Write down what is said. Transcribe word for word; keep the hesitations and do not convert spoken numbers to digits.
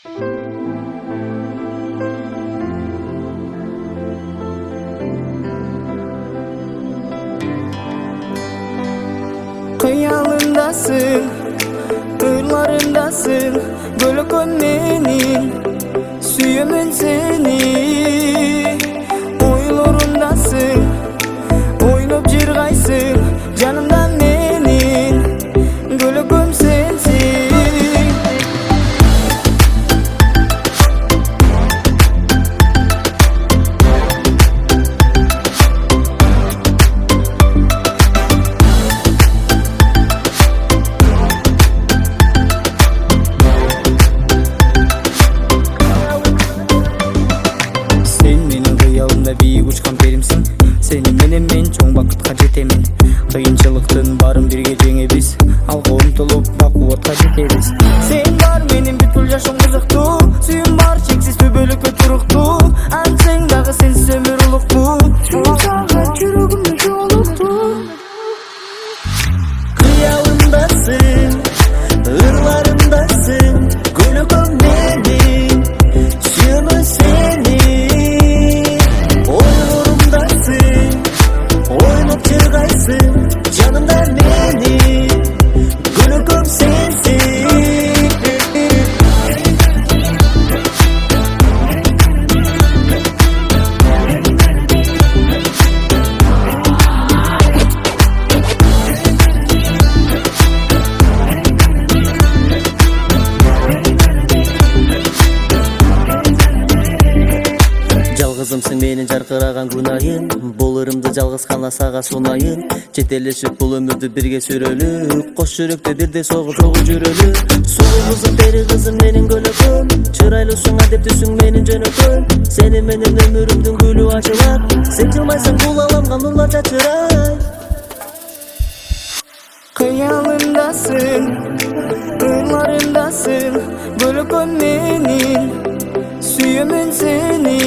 Kıyalındasın, kırlarındasın, gölükön menin, süyümün seni. Oylarındasın, oynop jirgaysın, canımdan menin, gölüküm sensin. Бийик учкан перимсиң, сени менен мен чоң бакытка жетемин. Кыйынчылыктын барын бирге жеңебиз, алга умтулуп бакубатка жетебиз. Сен бар менин бүткүл жашым кызыктуу, сүйүм бар чексиз төбөлүккө туруктуу. Ансең дагы сенсиз өмүр улуктуу, сага жүрөгүмдө жолуктуу. Кыялымдасың, ырларымдасың, көлөкөм менин, сүйөмүн сени. Canımda beni, gülüm sensin. Жалгызымсың менин жаркыраган күнайым, бул ырымды жалгыз гана сага сунайын. Жетелешип бул өмүрдү бирге сүрөлүп, кош жүрөктө бирдей согуп согуп жүрөлү. Сулуу кызым, пери кызым менин көлөкөм, чырайлуусуң адептүүсүң менин жөнөкөм. Сени менен өмүрүмдүн гүлү ачылат, сен жылмайсың бул аламга нурлар чачырай. Кыялымдасың, кырларымдасың, көлөкөм менин, сүйөмүн сени.